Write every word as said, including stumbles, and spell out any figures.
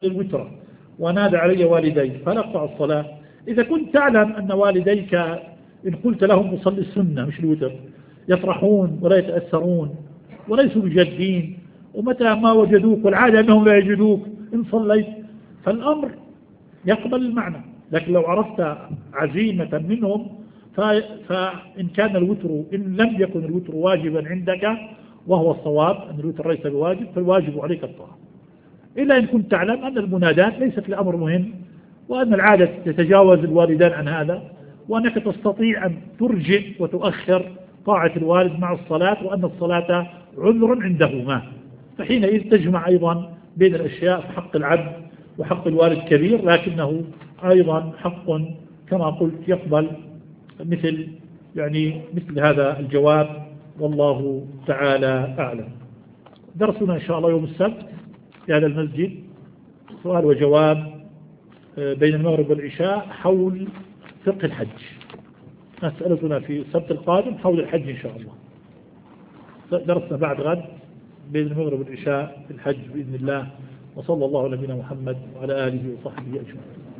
الوتر ونادى علي والدي فنقطع الصلاة. إذا كنت تعلم أن والديك إن قلت لهم مصلي السنة مش الوتر يفرحون ولا يتأثرون وليسوا بجادين، ومتى ما وجدوك والعادة أنهم لا يجدوك إن صليت، فالأمر يقبل المعنى. لكن لو عرفت عزيمة منهم فإن كان الوتر إن لم يكن الوتر واجبا عندك وهو الصواب أن الوتر ليس بواجب فالواجب عليك الطاعة، إلا إن كنت تعلم أن المنادات ليست لأمر مهم وأن العادة تتجاوز الوالدان عن هذا، وأنك تستطيع أن ترجع وتؤخر طاعة الوالد مع الصلاة، وأن الصلاة عذر عندهما، فحينئذ تجمع أيضا بين الأشياء في حق العبد وحق الوالد كبير، لكنه أيضا حق كما قلت يقبل مثل يعني مثل هذا الجواب، والله تعالى أعلم. درسنا إن شاء الله يوم السبت في هذا المسجد سؤال وجواب بين المغرب والعشاء حول فقه الحج. مسألتنا في السبت القادم حول الحج إن شاء الله. درسنا بعد غد بين المغرب والعشاء في الحج بإذن الله، وصلى الله على نبينا محمد وعلى آله وصحبه أجمعين.